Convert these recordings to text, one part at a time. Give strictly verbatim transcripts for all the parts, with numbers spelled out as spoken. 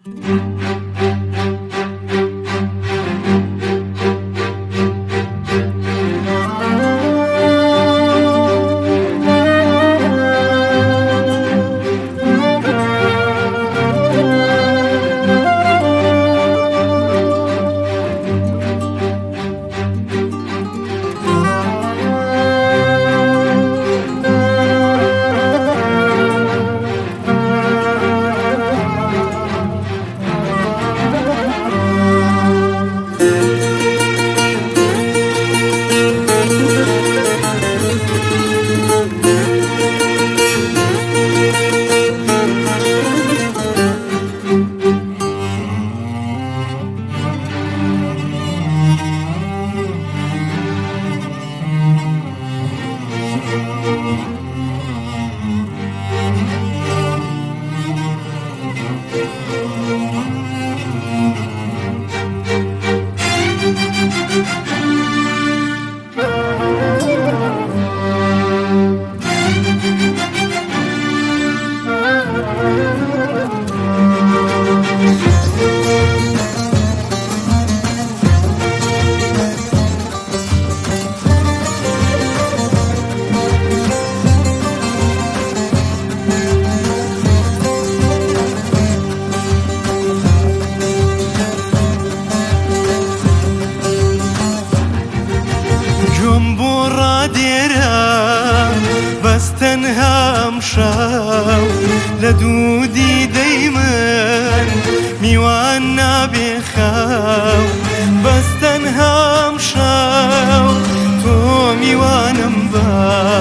تەنهام شاو لە دوودی دەیمن میوان نابێ خاو بەس تەنهام شاو تۆ میوانم بە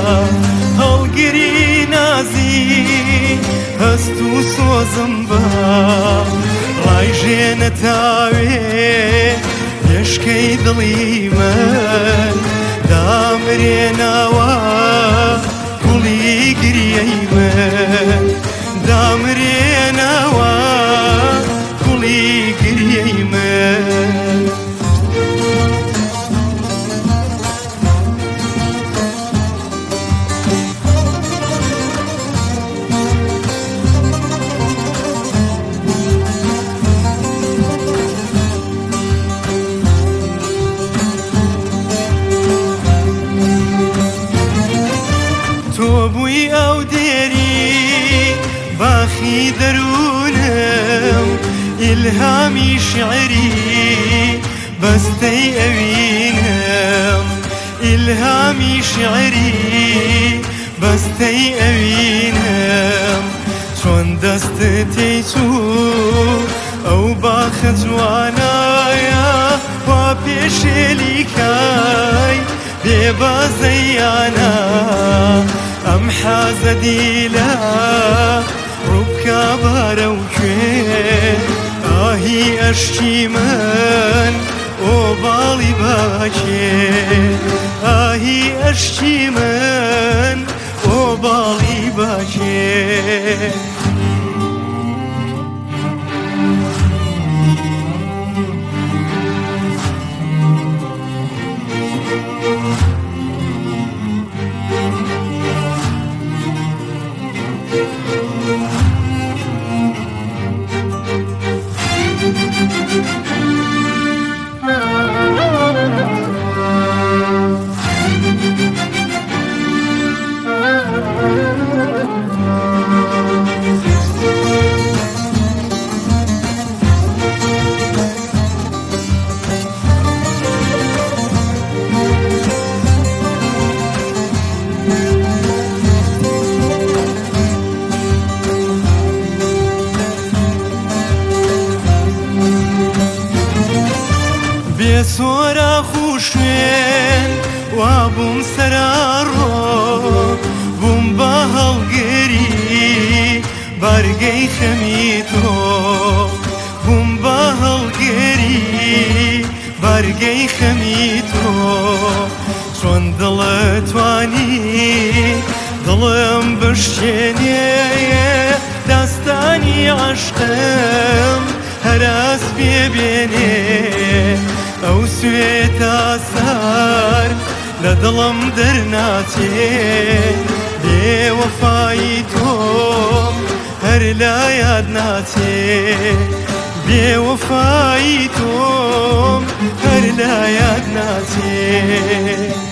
هەڵگری نازی هەست و سۆزم بە ڕایژێنە تاوێ لێشکەی دڵی من دامرێنەوە گوڵی گریەی من دامرێنەوە گوڵی گریەی من تۆ بووی ئەو دێری باخی دەروونم ئیلهامی شیعری بەستەی ئەوینم ئیلهامی شیعری بەستەی ئەوینم چۆن دەستت تێیچوو ئەو باخە جوانایە وا پێشێلی کای بێبازەیانە ئەم حازە دیلە ڕووبکە بارە و کوێ ئاهی ئەشکی من ئۆ باڵی باکێ ئاهی ئەشکی من ئۆ باڵی باکێ بێسۆرە خوشوێن وا بووم سەرارۆ بووم بە هەڵگری بەرگەی خەمی تۆ بووم بە هەڵگری بەرگەی خەمی تۆ چۆن دڵەتوانی دڵم بشکێنێ داستانی عەشقم هەراس پێبێنێ ئەو سوێتە سار لە دڵم دەرناچێ بێوەفایی تۆم هەر لا یاد ناچێ بێوەفایی تۆم هەر لایەت ناچێ